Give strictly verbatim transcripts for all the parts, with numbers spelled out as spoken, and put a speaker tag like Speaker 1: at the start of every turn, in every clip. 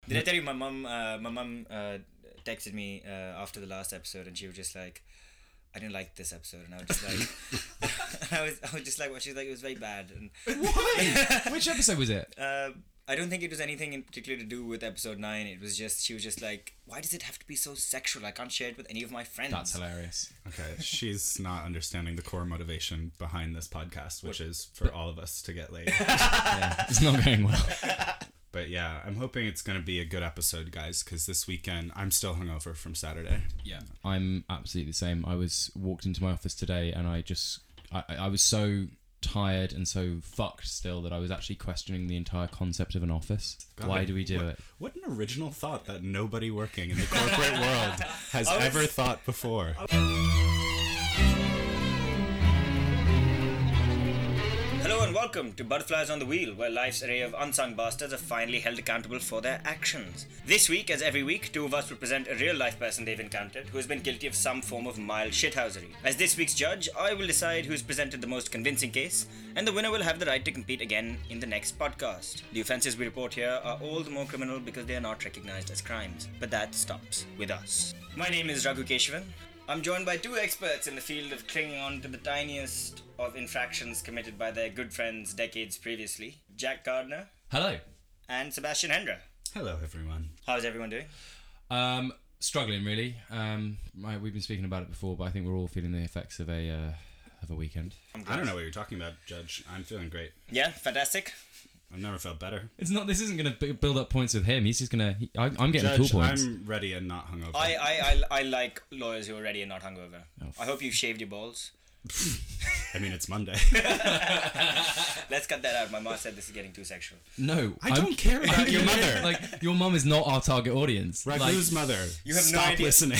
Speaker 1: Did I tell you my mum? Uh, my mum uh, texted me uh, after the last episode, and she was just like, "I didn't like this episode," and I was just like, I was, I was just like, "What?" She's like, "It was very bad." And
Speaker 2: Why? Which episode was it?
Speaker 1: Uh, I don't think it was anything in particular to do with episode nine. It was just, she was just like, "Why does it have to be so sexual? I can't share it with any of my friends."
Speaker 2: That's hilarious.
Speaker 3: Okay, she's not understanding the core motivation behind this podcast, which is for all of us to get laid.
Speaker 2: Yeah, it's not going well.
Speaker 3: But yeah, I'm hoping it's going to be a good episode, guys, because this weekend I'm still hungover from Saturday.
Speaker 2: Yeah, I'm absolutely the same. I was walked into my office today and I just, I, I was so tired and so fucked still that I was actually questioning the entire concept of an office.
Speaker 3: God,
Speaker 2: Why do we do
Speaker 3: what,
Speaker 2: it?
Speaker 3: What an original thought that nobody working in the corporate world has
Speaker 1: was,
Speaker 3: ever thought before.
Speaker 1: Hello and welcome to Butterflies on the Wheel, where life's array of unsung bastards are finally held accountable for their actions. This week, as every week, two of us will present a real-life person they've encountered who has been guilty of some form of mild shithousery. As this week's judge, I will decide who's presented the most convincing case, and the winner will have the right to compete again in the next podcast. The offences we report here are all the more criminal because they are not recognised as crimes, but that stops with us. My name is Raghu Keshavan. I'm joined by two experts in the field of clinging on to the tiniest of infractions committed by their good friends decades previously, Jack Gardner.
Speaker 2: Hello.
Speaker 1: And Sebastian Hendra.
Speaker 3: Hello, everyone.
Speaker 1: How's everyone doing?
Speaker 2: Um, struggling really. Um, my, we've been speaking about it before, but I think we're all feeling the effects of a uh, of a weekend.
Speaker 3: I don't know what you're talking about, Judge. I'm feeling great.
Speaker 1: Yeah, fantastic.
Speaker 3: I've never felt better.
Speaker 2: It's not. This isn't going to build up points with him. He's just going to. I'm getting
Speaker 3: Judge,
Speaker 2: cool points.
Speaker 3: I'm ready and not hungover.
Speaker 1: I, I, I, I like lawyers who are ready and not hungover.
Speaker 2: Oh,
Speaker 1: I hope you've shaved your balls.
Speaker 3: I mean, it's Monday.
Speaker 1: Let's cut that out. My mom said this is getting too sexual.
Speaker 2: No,
Speaker 3: I don't care about your mother.
Speaker 2: Like your mum is not our target audience.
Speaker 3: Raghu's
Speaker 2: like,
Speaker 3: mother.
Speaker 1: You have no
Speaker 3: Stop
Speaker 1: idea.
Speaker 3: listening.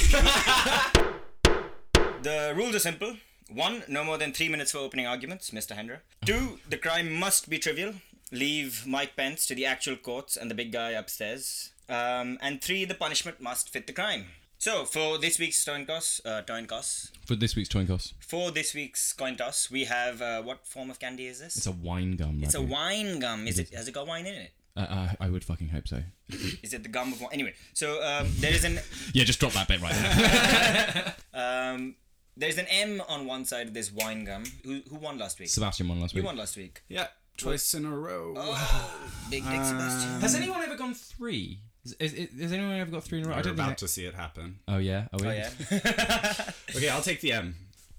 Speaker 1: The rules are simple. One, no more than three minutes for opening arguments, Mister Hendra. Two, the crime must be trivial. Leave Mike Pence to the actual courts and the big guy upstairs. Um, and three, the punishment must fit the crime. So, for this week's coin toss, uh, coin toss,
Speaker 2: For this week's coin toss,
Speaker 1: for this week's coin toss, we have, uh, what form of candy is this?
Speaker 2: it's a wine gum.
Speaker 1: It's a
Speaker 2: Raghu.
Speaker 1: wine gum. Is
Speaker 2: It
Speaker 1: it? Has it got wine in it?
Speaker 2: Uh, uh, I would fucking hope so.
Speaker 1: Is it the gum of wine? Anyway, so um, there is an
Speaker 2: Yeah, just drop that bit right there.
Speaker 1: um, there's an M on one side of this wine gum. Who who won last week?
Speaker 2: Sebastian won last
Speaker 1: You
Speaker 2: week.
Speaker 1: won last week.
Speaker 3: Yeah, twice in a row.
Speaker 1: Oh, big dick Sebastian.
Speaker 2: Has anyone ever gone three? Is, is, is, has anyone ever got three in a row? I
Speaker 3: We're
Speaker 2: don't
Speaker 3: about
Speaker 2: think.
Speaker 3: to see it happen.
Speaker 2: Oh yeah. Oh,
Speaker 1: Oh
Speaker 2: yeah.
Speaker 1: yeah.
Speaker 3: Okay, I'll take the M.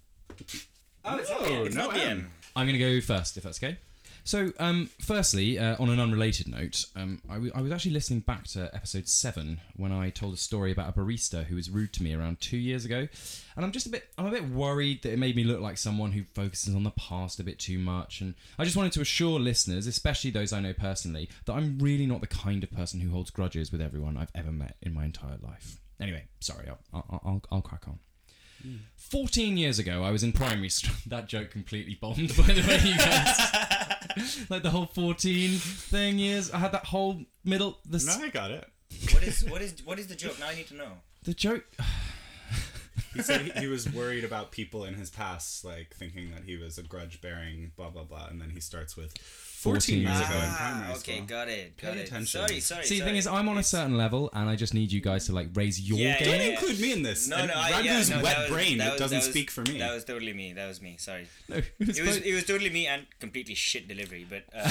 Speaker 1: Oh, it's
Speaker 3: No,
Speaker 1: not the M. It's
Speaker 3: no
Speaker 1: not the
Speaker 3: M.
Speaker 1: M.
Speaker 2: I'm going to go first, if that's okay. So, um, firstly, uh, on an unrelated note, um, I, w- I was actually listening back to episode seven when I told a story about a barista who was rude to me around two years ago, and I'm just a bit, I'm a bit worried that it made me look like someone who focuses on the past a bit too much, and I just wanted to assure listeners, especially those I know personally, that I'm really not the kind of person who holds grudges with everyone I've ever met in my entire life. Anyway, sorry, I'll, I'll, I'll, I'll crack on. fourteen years ago, I was in primary school. That joke completely bombed, by the way, you guys. Like the whole fourteen thing years. I had that whole middle. The, s-
Speaker 3: No, I got it.
Speaker 1: What is what is what is the joke? Now I need to know.
Speaker 2: the joke.
Speaker 3: He said he, he was worried about people in his past, like thinking that he was a grudge-bearing, blah blah blah, and then he starts with fourteen years ago in
Speaker 1: Ah,
Speaker 3: primary
Speaker 1: okay,
Speaker 3: school.
Speaker 1: got it. Got
Speaker 3: Pay
Speaker 1: it.
Speaker 3: attention.
Speaker 1: Sorry, sorry.
Speaker 2: See, the
Speaker 1: sorry.
Speaker 2: thing is, I'm on a certain level, and I just need you guys to like raise your
Speaker 1: Yeah,
Speaker 2: game.
Speaker 3: Don't
Speaker 1: yeah.
Speaker 3: include me in this.
Speaker 1: No,
Speaker 3: And
Speaker 1: no, I,
Speaker 3: Raghu's
Speaker 1: yeah, no,
Speaker 3: wet
Speaker 1: that was-
Speaker 3: brain,
Speaker 1: that
Speaker 3: it
Speaker 1: was-
Speaker 3: doesn't
Speaker 1: that was-
Speaker 3: speak for me.
Speaker 1: That was totally me. That was me. Sorry.
Speaker 2: No, it was
Speaker 1: It was
Speaker 2: fine.
Speaker 1: it was totally me and completely shit delivery. But uh,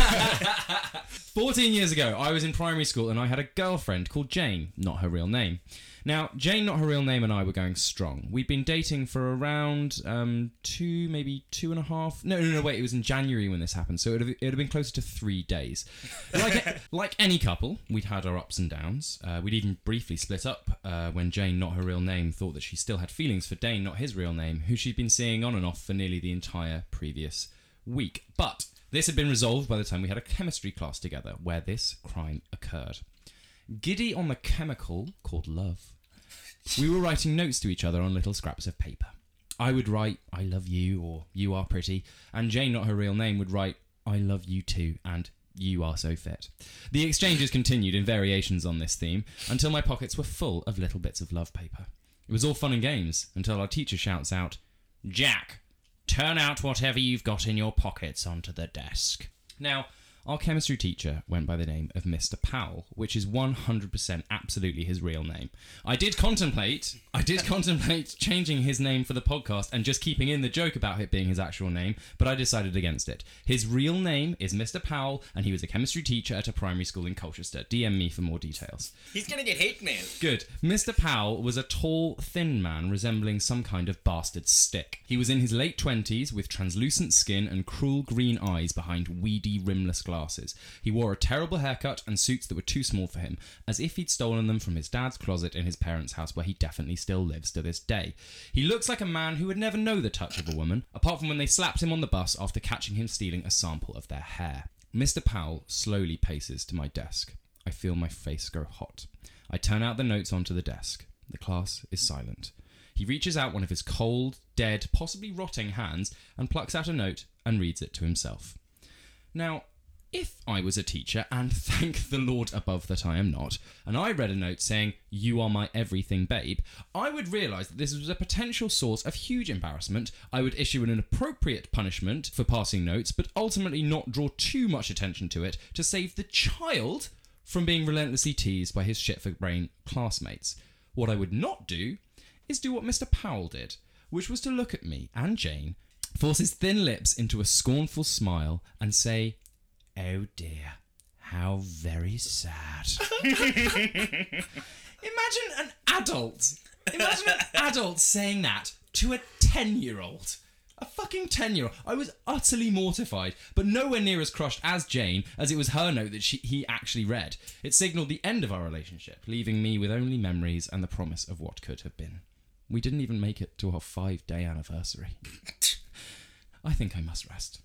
Speaker 2: fourteen years ago, I was in primary school, and I had a girlfriend called Jane, not her real name. Now, Jane, not her real name, and I were going strong. We'd been dating for around um, two, maybe two and a half. No, no, no. Wait, it was in January when this happened, so it'd have, it'd have been closer to three days. Like, like any couple, we'd had our ups and downs. Uh, we'd even briefly split up uh, when Jane, not her real name, thought that she still had feelings for Dane, not his real name, who she'd been seeing on and off for nearly the entire previous week. But this had been resolved by the time we had a chemistry class together, where this crime occurred. Giddy on the chemical called love, we were writing notes to each other on little scraps of paper. I would write, I love you, or you are pretty, and Jane, not her real name, would write, I love you too, and you are so fit. The exchanges continued in variations on this theme until my pockets were full of little bits of love paper. It was all fun and games until our teacher shouts out, Jack, turn out whatever you've got in your pockets onto the desk. Now, Our chemistry teacher went by the name of Mister Powell, which is one hundred percent absolutely his real name. I did contemplate, I did contemplate changing his name for the podcast and just keeping in the joke about it being his actual name, but I decided against it. His real name is Mister Powell, and he was a chemistry teacher at a primary school in Colchester. D M me for more details.
Speaker 1: He's gonna get hate mail.
Speaker 2: Good. Mister Powell was a tall, thin man resembling some kind of bastard stick. He was in his late twenties with translucent skin and cruel green eyes behind weedy, rimless glasses. He wore a terrible haircut and suits that were too small for him, as if he'd stolen them from his dad's closet in his parents' house, where he definitely still lives to this day. He looks like a man who would never know the touch of a woman, apart from when they slapped him on the bus after catching him stealing a sample of their hair. Mister Powell slowly paces to my desk. I feel my face go hot. I turn out the notes onto the desk. The class is silent. He reaches out one of his cold, dead, possibly rotting hands and plucks out a note and reads it to himself. Now, if I was a teacher, and thank the Lord above that I am not, and I read a note saying, "You are my everything, babe," I would realise that this was a potential source of huge embarrassment. I would issue an appropriate punishment for passing notes, but ultimately not draw too much attention to it to save the child from being relentlessly teased by his shit-for-brain classmates. What I would not do is do what Mister Powell did, which was to look at me and Jane, force his thin lips into a scornful smile, and say, "Oh dear, how very sad." Imagine an adult, imagine an adult saying that to a ten-year-old. A fucking ten-year-old. I was utterly mortified, but nowhere near as crushed as Jane, as it was her note that she, he actually read. It signalled the end of our relationship, leaving me with only memories and the promise of what could have been. We didn't even make it to our five-day anniversary. I think I must rest.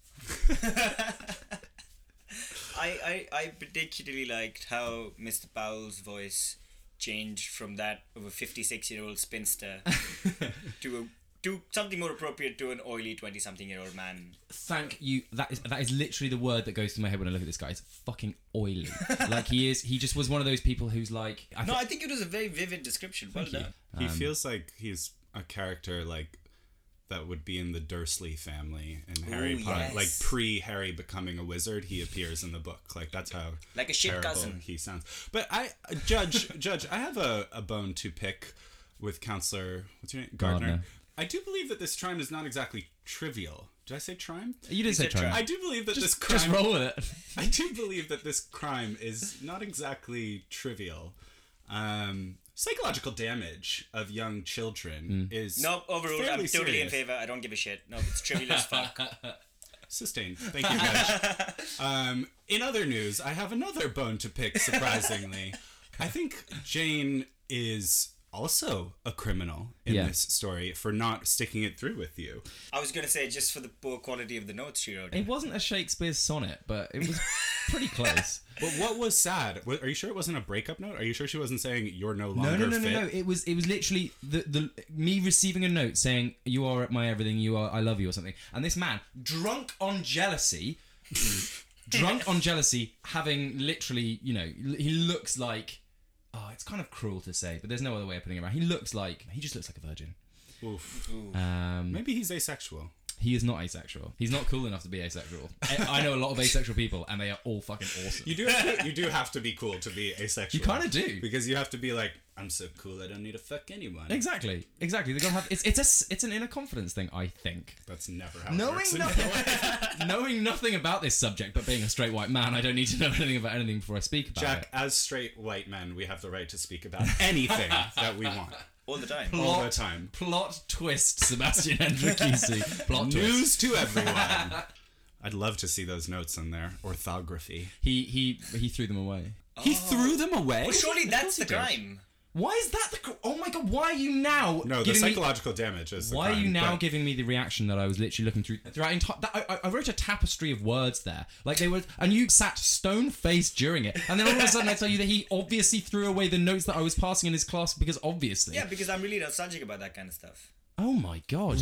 Speaker 1: I, I, I particularly liked how Mister Powell's voice changed from that of a fifty-six-year-old spinster to a to something more appropriate to an oily twenty-something-year-old man.
Speaker 2: Thank you. That is that is literally the word that goes through my head when I look at this guy. It's fucking oily. Like he is. He just was one of those people who's like. I
Speaker 1: no,
Speaker 2: th-
Speaker 1: I think it was a very vivid description. Well done.
Speaker 3: He
Speaker 2: Um,
Speaker 3: feels like he's a character like that would be in the Dursley family in Harry
Speaker 1: Ooh,
Speaker 3: Potter.
Speaker 1: yes.
Speaker 3: Like pre-Harry becoming a wizard, he appears in the book. Like that's how
Speaker 1: Like a shit
Speaker 3: terrible
Speaker 1: cousin.
Speaker 3: he sounds. But I, Judge, Judge, I have a, a bone to pick with Counselor. What's your name? Gardner.
Speaker 2: Gardner.
Speaker 3: I do believe that this crime is not exactly trivial. Did I say crime?
Speaker 2: You did say
Speaker 1: said
Speaker 2: try.
Speaker 1: try.
Speaker 3: I do believe that this
Speaker 2: Just,
Speaker 3: crime.
Speaker 2: just roll with it.
Speaker 3: I do believe that this crime is not exactly trivial. Um, psychological damage of young children is
Speaker 1: No, overruled.
Speaker 3: fairly
Speaker 1: I'm totally
Speaker 3: serious.
Speaker 1: in favour. I don't give a shit. No, it's trivial as fuck.
Speaker 3: Sustained. Thank you, Judge. um, in other news, I have another bone to pick, surprisingly. I think Jane is also a criminal in
Speaker 2: Yeah.
Speaker 3: this story for not sticking it through with you.
Speaker 1: I was going to say just for the poor quality of the notes she wrote.
Speaker 2: It wasn't a Shakespeare sonnet, but it was pretty close.
Speaker 3: But what was sad? Wa- Are you sure it wasn't a breakup note? Are you sure she wasn't saying you're no
Speaker 2: No,
Speaker 3: longer
Speaker 2: no, no,
Speaker 3: fit?
Speaker 2: no, no. It was it was literally the the me receiving a note saying you are my everything, you are I love you or something. And this man, drunk on jealousy, drunk on jealousy, having literally, you know, he looks like oh, it's kind of cruel to say, but there's no other way of putting it around. He looks like he just looks like a virgin.
Speaker 3: Oof.
Speaker 2: Um,
Speaker 3: Maybe he's asexual.
Speaker 2: he is not asexual. He's not cool enough to be asexual. I, I know a lot of asexual people, and they are all fucking awesome.
Speaker 3: You do have to, you do have to be cool to be asexual.
Speaker 2: You kind of do.
Speaker 3: Because you have to be like, I'm so cool I don't need to fuck anyone.
Speaker 2: Exactly, exactly. They gotta have. It's it's a s- it's an inner confidence thing, I think.
Speaker 3: That's never how it
Speaker 2: Knowing
Speaker 3: works. in
Speaker 2: nothing,
Speaker 3: real life.
Speaker 2: knowing nothing about this subject, but being a straight white man, I don't need to know anything about anything before I speak about
Speaker 3: Jack,
Speaker 2: it.
Speaker 3: as straight white men, we have the right to speak about anything that we want.
Speaker 1: All the time.
Speaker 3: All the time.
Speaker 2: Plot twist, Sebastian Hendricisi. Plot twist.
Speaker 3: News to everyone. I'd love to see those notes in there. Orthography.
Speaker 2: He he he threw them away.
Speaker 3: He threw them away?
Speaker 1: Well, surely
Speaker 2: Of
Speaker 1: that's
Speaker 2: course
Speaker 1: the
Speaker 2: he did.
Speaker 1: crime.
Speaker 2: Why is that the? cr- Oh my god! Why are you now?
Speaker 3: No, the
Speaker 2: giving me-
Speaker 3: psychological damage is the
Speaker 2: Why are you
Speaker 3: crime,
Speaker 2: now
Speaker 3: but-
Speaker 2: giving me the reaction that I was literally looking through throughout entire? I, I, I wrote a tapestry of words there, like they were, and you sat stone faced during it, and then all of a sudden I tell you that he obviously threw away the notes that I was passing in his class because obviously.
Speaker 1: Yeah, because I'm really nostalgic about that kind of stuff.
Speaker 2: Oh my god.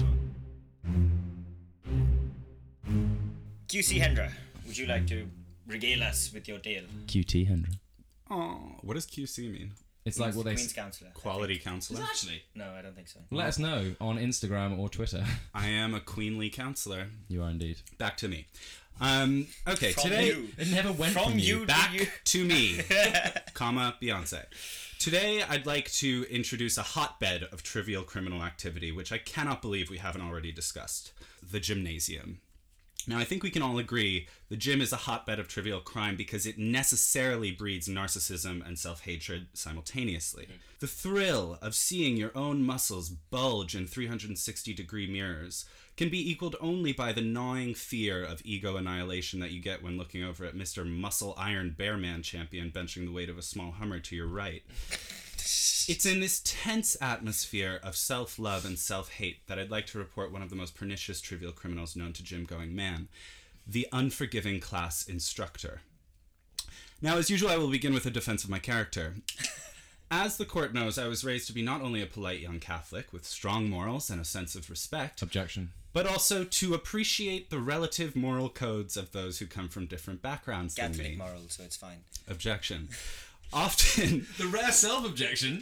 Speaker 1: Q C Hendra, would you like to regale us with your tale?
Speaker 2: Q T Hendra.
Speaker 3: Oh, what does Q C mean?
Speaker 2: It's like what they
Speaker 1: Queen's
Speaker 2: s-
Speaker 1: Counselor.
Speaker 3: Quality counselor.
Speaker 2: actually.
Speaker 1: No, I don't think so.
Speaker 2: Let us know on Instagram or Twitter.
Speaker 3: I am a queenly counselor.
Speaker 2: You are indeed.
Speaker 3: Back to me. Um, okay,
Speaker 1: From
Speaker 3: today...
Speaker 1: you.
Speaker 2: It never went from,
Speaker 1: From
Speaker 2: you.
Speaker 1: you
Speaker 3: Back
Speaker 1: to you.
Speaker 3: to me, comma, Beyonce. Today, I'd like to introduce a hotbed of trivial criminal activity, which I cannot believe we haven't already discussed. The gymnasium. Now, I think we can all agree the gym is a hotbed of trivial crime because it necessarily breeds narcissism and self-hatred simultaneously. The thrill of seeing your own muscles bulge in three hundred sixty degree mirrors can be equaled only by the gnawing fear of ego annihilation that you get when looking over at Mister Muscle Iron Bearman champion benching the weight of a small Hummer to your right. It's in this tense atmosphere of self-love and self-hate that I'd like to report one of the most pernicious trivial criminals known to gym-going man, the unforgiving class instructor. Now, as usual, I will begin with a defense of my character. As the court knows, I was raised to be not only a polite young Catholic with strong morals and a sense of respect,
Speaker 2: Objection.
Speaker 3: but also to appreciate the relative moral codes of those who come from different backgrounds than
Speaker 1: Catholic
Speaker 3: me.
Speaker 1: moral, so it's fine.
Speaker 3: Objection. Often...
Speaker 2: The rare self-objection.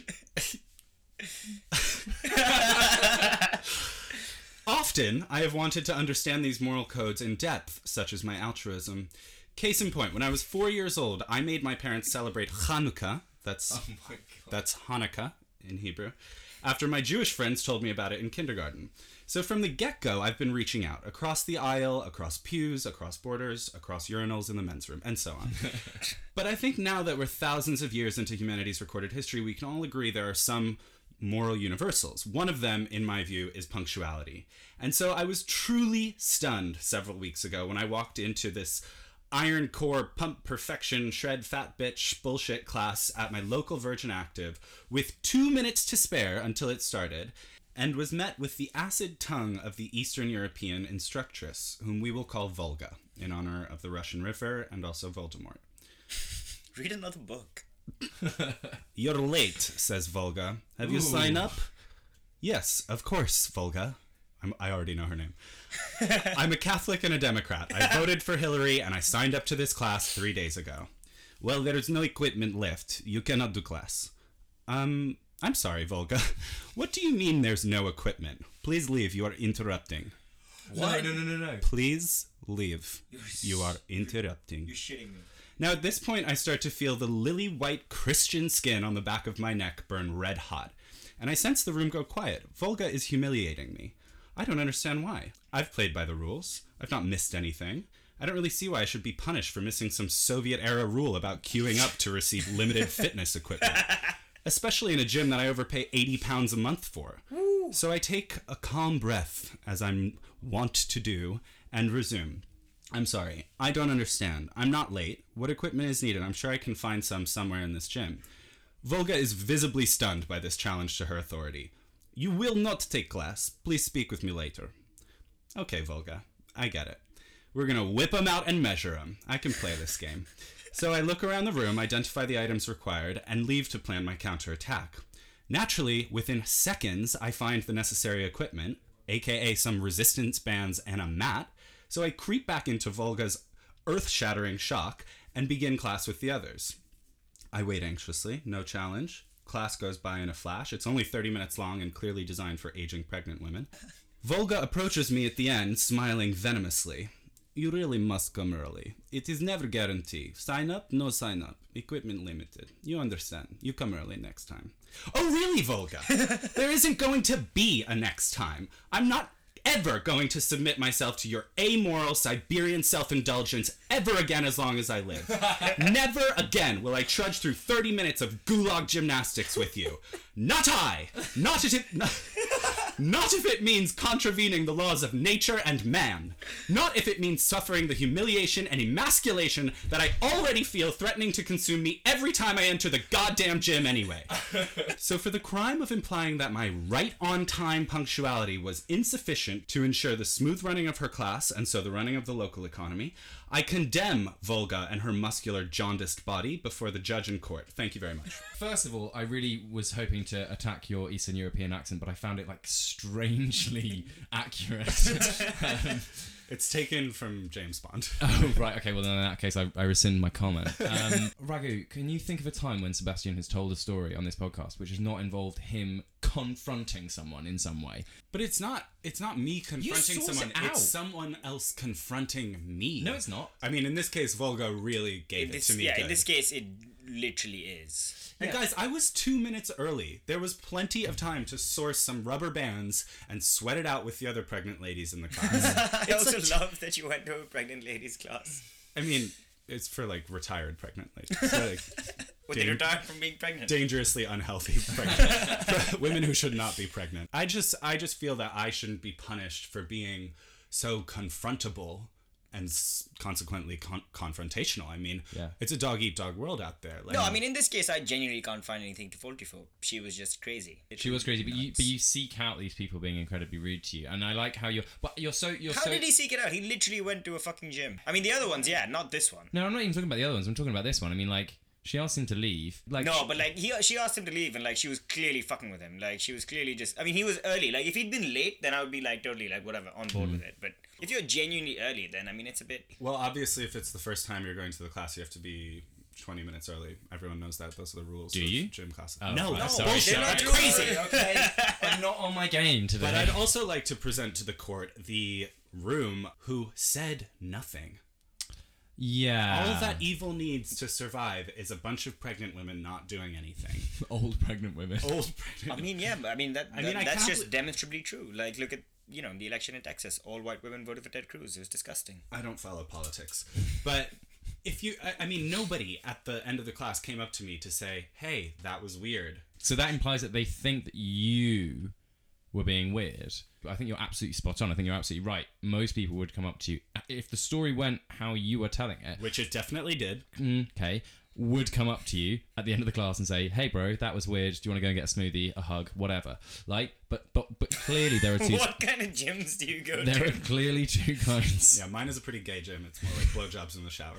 Speaker 3: Often, I have wanted to understand these moral codes in depth, such as my altruism. Case in point, when I was four years old, I made my parents celebrate Hanukkah, that's,
Speaker 2: Oh my god.
Speaker 3: that's Hanukkah in Hebrew, after my Jewish friends told me about it in kindergarten. So from the get-go, I've been reaching out, across the aisle, across pews, across borders, across urinals in the men's room, and so on. But I think now that we're thousands of years into humanity's recorded history, we can all agree there are some moral universals. One of them, in my view, is punctuality. And so I was truly stunned several weeks ago when I walked into this iron core pump perfection shred fat bitch bullshit class at my local Virgin Active with two minutes to spare until it started, and was met with the acid tongue of the Eastern European instructress, whom we will call Volga, in honor of the Russian River and also Voldemort.
Speaker 1: Read another book.
Speaker 3: You're late, says Volga. Have you
Speaker 2: Ooh.
Speaker 3: signed up? Yes, of course, Volga. I'm, I already know her name. I'm a Catholic and a Democrat. I voted for Hillary and I signed up to this class three days ago. Well, there's no equipment left. You cannot do class. Um, I'm sorry, Volga. What do you mean there's no equipment? Please leave. You are interrupting.
Speaker 2: No, no, no, no, no.
Speaker 3: Please leave. You are interrupting.
Speaker 1: You're shitting me.
Speaker 3: Now, at this point, I start to feel the lily-white Christian skin on the back of my neck burn red hot, and I sense the room go quiet. Volga is humiliating me. I don't understand why. I've played by the rules. I've not missed anything. I don't really see why I should be punished for missing some Soviet-era rule about queuing up to receive limited fitness equipment, especially in a gym that I overpay eighty pounds a month for. Woo. So I take a calm breath, as I'm wont to do, and resume. I'm sorry, I don't understand. I'm not late. What equipment is needed? I'm sure I can find some somewhere in this gym. Volga is visibly stunned by this challenge to her authority. You will not take class. Please speak with me later. Okay, Volga, I get it. We're gonna whip them out and measure them. I can play this game. So I look around the room, identify the items required, and leave to plan my counterattack. Naturally, within seconds, I find the necessary equipment, aka some resistance bands and a mat, so I creep back into Volga's earth-shattering shock and begin class with the others. I wait anxiously, no challenge. Class goes by in a flash. It's only thirty minutes long and clearly designed for aging pregnant women. Volga approaches me at the end, smiling venomously. You really must come early. It is never guaranteed. Sign up, no sign up. Equipment limited. You understand. You come early next time. Oh, really, Volga? There isn't going to be a next time. I'm not ever going to submit myself to your amoral Siberian self-indulgence ever again as long as I live. Never again will I trudge through thirty minutes of gulag gymnastics with you. Not I! Not if it... Not, not if it means contravening the laws of nature and man. Not if it means suffering the humiliation and emasculation that I already feel threatening to consume me every time I enter the goddamn gym anyway. So for the crime of implying that my right-on-time punctuality was insufficient to ensure the smooth running of her class, and so the running of the local economy, I condemn Volga and her muscular, jaundiced body before the judge in court. Thank you very much.
Speaker 2: First of all, I really was hoping to attack your Eastern European accent, but I found it like strangely accurate. um,
Speaker 3: It's taken from James Bond.
Speaker 2: oh, right. Okay, well, then in that case, I, I rescind my comment. Um, Raghu, can you think of a time when Sebastian has told a story on this podcast which has not involved him confronting someone in some way?
Speaker 3: But it's not it's not me confronting
Speaker 2: source
Speaker 3: someone,
Speaker 2: it out.
Speaker 3: it's someone else confronting me.
Speaker 2: No, it's not.
Speaker 3: I mean, in this case, Volga really gave
Speaker 1: In
Speaker 3: it
Speaker 1: this,
Speaker 3: to me.
Speaker 1: yeah,
Speaker 3: good.
Speaker 1: in this case, it literally is.
Speaker 3: And guys, I was two minutes early. There was plenty of time to source some rubber bands and sweat it out with the other pregnant ladies in the class.
Speaker 1: I also love that you went to a pregnant ladies class.
Speaker 3: I mean, it's for like retired pregnant ladies. So, like,
Speaker 1: Would they
Speaker 3: Dan-
Speaker 1: retire from being pregnant?
Speaker 3: dangerously unhealthy pregnant women who should not be pregnant. I just I just feel that I shouldn't be punished for being so confrontable and s- consequently con- confrontational. I mean,
Speaker 2: Yeah.
Speaker 3: it's a dog eat dog world out there. Like,
Speaker 1: No, I mean, in this case, I genuinely can't find anything to fault you for. She was just crazy.
Speaker 2: She was crazy, but you but you seek out these people being incredibly rude to you, and I like how you're. But you're so you're
Speaker 1: How
Speaker 2: so.
Speaker 1: did he seek it out? He literally went to a fucking gym. I mean, the other ones, yeah, not this one.
Speaker 2: No, I'm not even talking about the other ones. I'm talking about this one. I mean, like she asked him to leave. Like
Speaker 1: No, but like he, she asked him to leave, and like she was clearly fucking with him. Like she was clearly just. I mean, he was early. Like if he'd been late, then I would be like totally like whatever on board with it. But if you're genuinely early, then I mean, it's a bit.
Speaker 3: well, obviously, if it's the first time you're going to the class, you have to be twenty minutes early. Everyone knows that. Those are the rules.
Speaker 2: Do
Speaker 3: of
Speaker 2: you?
Speaker 3: Gym classes.
Speaker 2: Oh,
Speaker 3: no,
Speaker 2: right,
Speaker 3: no,
Speaker 2: sorry,
Speaker 3: bullshit.
Speaker 2: sorry.
Speaker 3: That's
Speaker 1: Sorry.
Speaker 3: crazy.
Speaker 2: Okay, I'm not on my game today.
Speaker 3: But I'd also like to present to the court the room who said nothing.
Speaker 2: yeah,
Speaker 3: All that evil needs to survive is a bunch of pregnant women not doing anything.
Speaker 2: old pregnant women.
Speaker 3: Old pregnant.
Speaker 1: I mean, yeah, but I mean that.
Speaker 3: I mean,
Speaker 1: that-
Speaker 3: I
Speaker 1: that's
Speaker 3: can't
Speaker 1: just
Speaker 3: bel-
Speaker 1: demonstrably true. Like look at you know the election in Texas. All white women voted for Ted Cruz. It was disgusting.
Speaker 3: I don't follow politics, but if you, I, I mean, nobody at the end of the class came up to me to say, "Hey, that was weird."
Speaker 2: So that implies that they think that you were being weird. I think you're absolutely spot on. I think you're absolutely right. Most people would come up to you if the story went how you were telling it.
Speaker 3: Which it definitely did.
Speaker 2: Okay, would come up to you at the end of the class and say, "Hey, bro, that was weird. Do you want to go and get a smoothie, a hug, whatever?" Like, but but but clearly there are two.
Speaker 1: What kind of gyms do you go
Speaker 2: There
Speaker 1: to?
Speaker 2: are clearly two kinds.
Speaker 3: Yeah, mine is a pretty gay gym. It's more like blowjobs in the shower.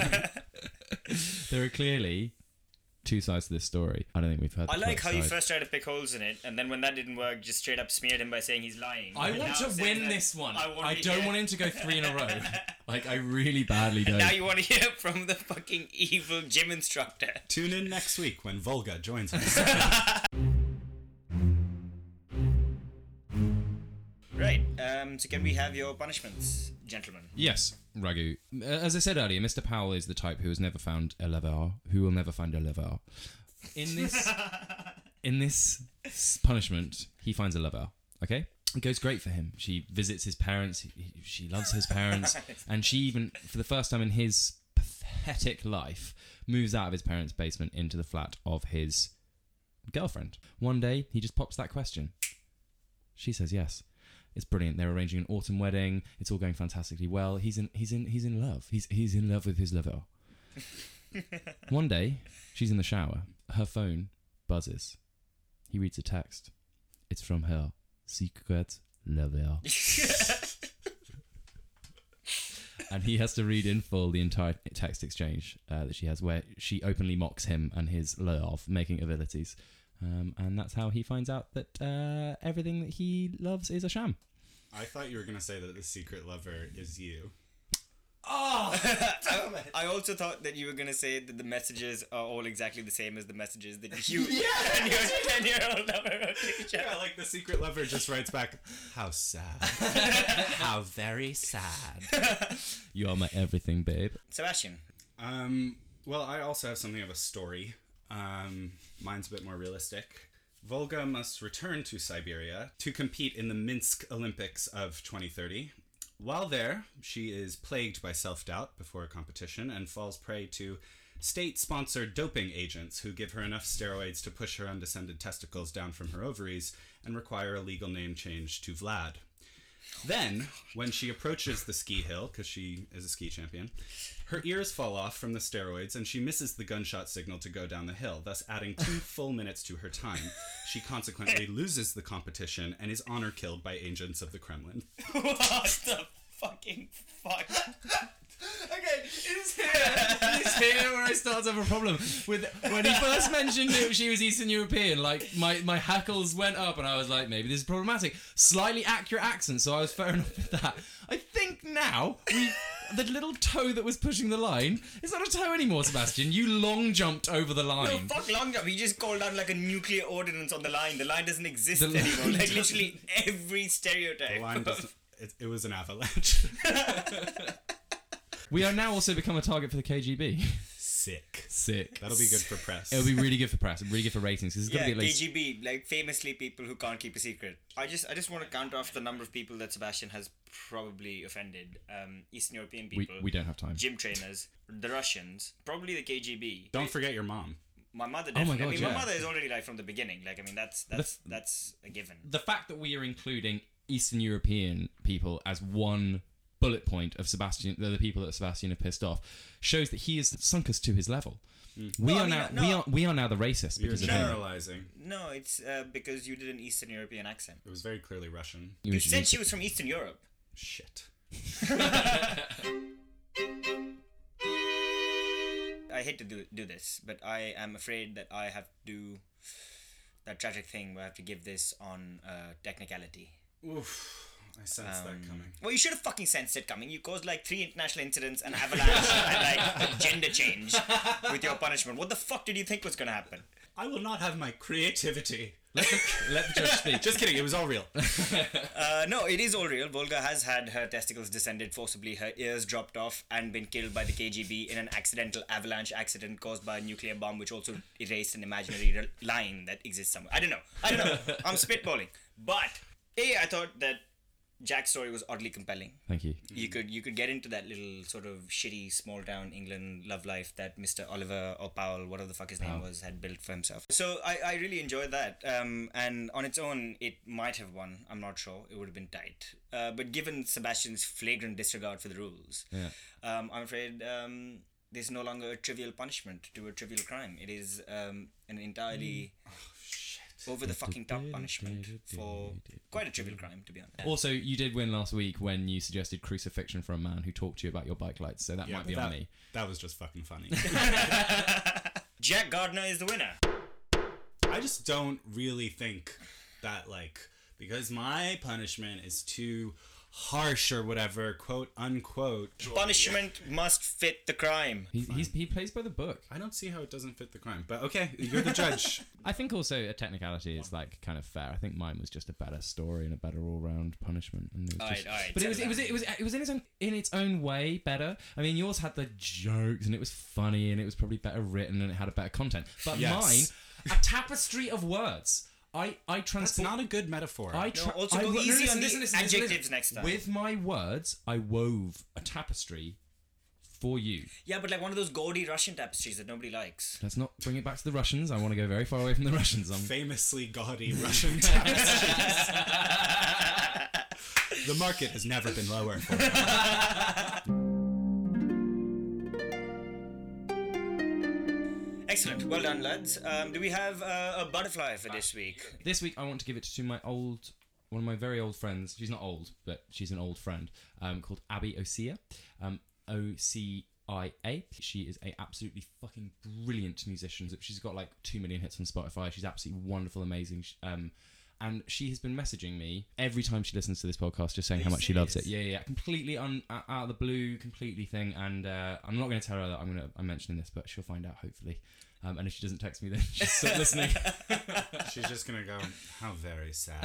Speaker 2: There are clearly two sides to this story. I don't think we've heard.
Speaker 1: I
Speaker 2: the
Speaker 1: like
Speaker 2: correct
Speaker 1: how you
Speaker 2: side.
Speaker 1: first tried to pick holes in it, and then when that didn't work, just straight up smeared him by saying he's lying.
Speaker 2: I
Speaker 1: And
Speaker 2: want
Speaker 1: now
Speaker 2: to
Speaker 1: says
Speaker 2: win
Speaker 1: that
Speaker 2: this one. I,
Speaker 1: want to
Speaker 2: don't
Speaker 1: hear-
Speaker 2: want him to go three in a row. Like, I really badly don't.
Speaker 1: Now you want to hear from the fucking evil gym instructor.
Speaker 3: Tune in next week when Volga joins us.
Speaker 1: Right. Um. So can we have your punishments, gentlemen?
Speaker 2: Yes, Raghu. Uh, As I said earlier, Mister Powell is the type who has never found a lever, who will never find a lever. In this, in this s- punishment, he finds a lever. Okay, it goes great for him. She visits his parents. He, he- she loves his parents, and she even, for the first time in his pathetic life, moves out of his parents' basement into the flat of his girlfriend. One day, he just pops that question. She says yes. It's brilliant. They're arranging an autumn wedding. It's all going fantastically well. He's in. He's in. He's in love. He's he's in love with his lover. One day, she's in the shower. Her phone buzzes. He reads a text. It's from her secret lover, and he has to read in full the entire text exchange uh, that she has, where she openly mocks him and his love making abilities. Um, and that's how he finds out that uh, everything that he loves is a sham.
Speaker 3: I thought you were going to say that the secret lover is you.
Speaker 1: Oh! I also thought that you were gonna say that the messages are all exactly the same as the messages that you and your ten-year-old lover wrote to each other.
Speaker 3: Yeah, like the secret lover just writes back, "How sad. How very sad."
Speaker 2: You are my everything, babe.
Speaker 1: Sebastian.
Speaker 3: Um, well, I also have something of a story. Um, mine's a bit more realistic. Volga must return to Siberia to compete in the Minsk Olympics of twenty thirty. While there, she is plagued by self-doubt before a competition and falls prey to state-sponsored doping agents who give her enough steroids to push her undescended testicles down from her ovaries and require a legal name change to Vlad. Then, when she approaches the ski hill, because she is a ski champion, her ears fall off from the steroids and she misses the gunshot signal to go down the hill, thus adding two full minutes to her time. She consequently loses the competition and is honor killed by agents of the Kremlin.
Speaker 1: What the fucking fuck?
Speaker 2: Okay, it's here. It's here where I start to have a problem with when he first mentioned that she was Eastern European. Like my my hackles went up, and I was like, maybe this is problematic. Slightly accurate accent, so I was fair enough with that. I think now we. The little toe that was pushing the line, it's not a toe anymore, Sebastian. You long jumped over the
Speaker 1: No,
Speaker 2: line.
Speaker 1: fuck long jump. He just called out like a nuclear ordinance on the line. The line doesn't exist
Speaker 2: The line
Speaker 1: anymore. Like
Speaker 2: doesn't-
Speaker 1: literally every stereotype.
Speaker 3: The line doesn't. It, it was an avalanche.
Speaker 2: We are now also become a target for the K G B.
Speaker 3: Sick.
Speaker 2: Sick.
Speaker 3: That'll be good for press.
Speaker 2: It'll be really good for press, really good for ratings. 'Cause it's
Speaker 1: Yeah,
Speaker 2: going to be at least.
Speaker 1: K G B, like famously people who can't keep a secret. I just, I just want to count off the number of people that Sebastian has probably offended. Um, Eastern European
Speaker 2: We,
Speaker 1: people,
Speaker 2: we don't have time.
Speaker 1: gym trainers, the Russians, probably the K G B.
Speaker 3: Don't forget your mom.
Speaker 1: My mother.
Speaker 2: Oh my
Speaker 1: Definitely.
Speaker 2: God,
Speaker 1: I mean,
Speaker 2: yeah.
Speaker 1: my mother is already like from the beginning. Like, I mean, that's that's that's a given.
Speaker 2: The fact that we are including Eastern European people as one bullet point of Sebastian, the people that Sebastian have pissed off, shows that he has sunk us to his level. We
Speaker 1: No, I
Speaker 2: are
Speaker 1: mean,
Speaker 2: now
Speaker 1: no.
Speaker 2: we are we are now the racist
Speaker 3: You're
Speaker 2: because of him.
Speaker 3: generalizing.
Speaker 1: No, it's uh, because you did an Eastern European accent.
Speaker 3: It was very clearly Russian.
Speaker 2: You
Speaker 1: You said
Speaker 2: introduced
Speaker 1: she
Speaker 2: it.
Speaker 1: was from Eastern Europe.
Speaker 3: Shit.
Speaker 1: I hate to do do this, but I am afraid that I have to do that tragic thing where I have to give this on uh, technicality.
Speaker 3: Oof. I sensed
Speaker 1: Um,
Speaker 3: that coming.
Speaker 1: Well, you should have fucking sensed it coming. You caused like three international incidents, an avalanche, and like a gender change with your punishment. What the fuck did you think was gonna happen?
Speaker 3: I will not have my creativity.
Speaker 2: Let the, let the judge speak.
Speaker 3: Just kidding. It was all real.
Speaker 1: Uh, no, it is all real. Volga has had her testicles descended forcibly, her ears dropped off, and been killed by the K G B in an accidental avalanche accident caused by a nuclear bomb, which also erased an imaginary r- line that exists somewhere. I don't know. I don't know. I'm spitballing. But A, I thought that Jack's story was oddly compelling.
Speaker 2: Thank you.
Speaker 1: You could you could get into that little sort of shitty small town England love life that Mister Oliver or Powell, whatever the fuck his name was, had built for himself. So I, I really enjoyed that. Um, and on its own, it might have won. I'm not sure. It would have been tight. Uh, but given Sebastian's flagrant disregard for the rules,
Speaker 2: Yeah.
Speaker 1: um, I'm afraid um, there's no longer a trivial punishment to a trivial crime. It is um, an entirely over the fucking top punishment for quite a trivial crime, to be honest.
Speaker 2: Also, you did win last week when you suggested crucifixion for a man who talked to you about your bike lights, so that
Speaker 3: Yeah,
Speaker 2: might be
Speaker 3: but
Speaker 2: on
Speaker 3: that,
Speaker 2: me.
Speaker 3: that was just fucking funny.
Speaker 1: Jack Gardner is the winner.
Speaker 3: I just don't really think that, like, because my punishment is too harsh or whatever, quote unquote.
Speaker 1: Punishment must fit the crime.
Speaker 2: He, he's, he plays by the book.
Speaker 3: I don't see how it doesn't fit the crime, but okay, you're the judge.
Speaker 2: I think also a technicality is like kind of fair. I think mine was just a better story and a better all-round punishment. And it was
Speaker 1: Alright,
Speaker 2: just,
Speaker 1: alright,
Speaker 2: but it was, it
Speaker 1: settle
Speaker 2: was
Speaker 1: down.
Speaker 2: it was it was in its own in its own way better. I mean, yours had the jokes and it was funny and it was probably better written and it had a better content. But
Speaker 3: Yes.
Speaker 2: mine, a tapestry of words. I I
Speaker 3: That's
Speaker 2: transport.
Speaker 3: not a good metaphor.
Speaker 2: I
Speaker 1: No,
Speaker 2: tra-
Speaker 1: also
Speaker 2: I
Speaker 1: go
Speaker 2: wo- no,
Speaker 1: easy
Speaker 2: listen,
Speaker 1: on the
Speaker 2: listen, listen, listen,
Speaker 1: adjectives
Speaker 2: listen.
Speaker 1: next time.
Speaker 2: With my words, I wove a tapestry for you.
Speaker 1: Yeah, but like one of those gaudy Russian tapestries that nobody likes.
Speaker 2: Let's not bring it back to the Russians. I want to go very far away from the Russians. I'm
Speaker 3: Famously gaudy Russian tapestries. The market has never been lower for it.
Speaker 1: Excellent. Well done, lads. Um, do we have uh, a butterfly for this week?
Speaker 2: This week, I want to give it to my old, one of my very old friends. She's not old, but she's an old friend um, called Abby Osia. Um, O C I A. She is a absolutely fucking brilliant musician. She's got like two million hits on Spotify. She's absolutely wonderful, amazing. Um, and she has been messaging me every time she listens to this podcast, just saying how much she loves it. Yeah, yeah, yeah. Completely un, out of the blue, completely thing. And uh, I'm not going to tell her that I'm going to I'm mentioning this, but she'll find out hopefully. Um, and if she doesn't text me, then she's still listening.
Speaker 3: She's just gonna go, how very sad.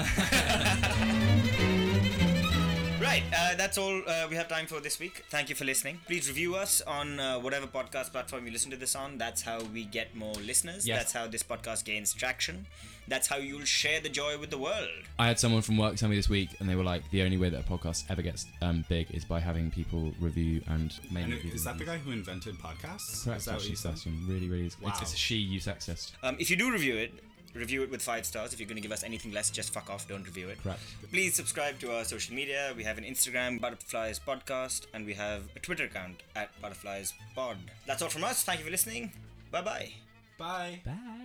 Speaker 1: Right, uh, that's all uh, we have time for this week. Thank you for listening. Please review us on uh, whatever podcast platform you listen to this on. That's how we get more listeners.
Speaker 2: Yes.
Speaker 1: That's how this podcast gains traction. That's how you'll share the joy with the world.
Speaker 2: I had someone from work tell me this week, and they were like, the only way that a podcast ever gets um, big is by having people review and mainly
Speaker 3: And
Speaker 2: people
Speaker 3: is that the
Speaker 2: review.
Speaker 3: guy who invented podcasts?
Speaker 2: Correct,
Speaker 3: Is that what
Speaker 2: actually,
Speaker 3: you said?
Speaker 2: Sebastian. Really, really is. It's,
Speaker 3: Wow.
Speaker 2: it's a she, you sexist.
Speaker 1: Um, if you do review it, review it with five stars. If you're going to give us anything less, just fuck off. Don't review it.
Speaker 2: Correct.
Speaker 1: Please subscribe to our social media. We have an Instagram, Butterflies Podcast, and we have a Twitter account at Butterflies Pod. That's all from us. Thank you for listening. Bye-bye.
Speaker 3: Bye.
Speaker 2: Bye.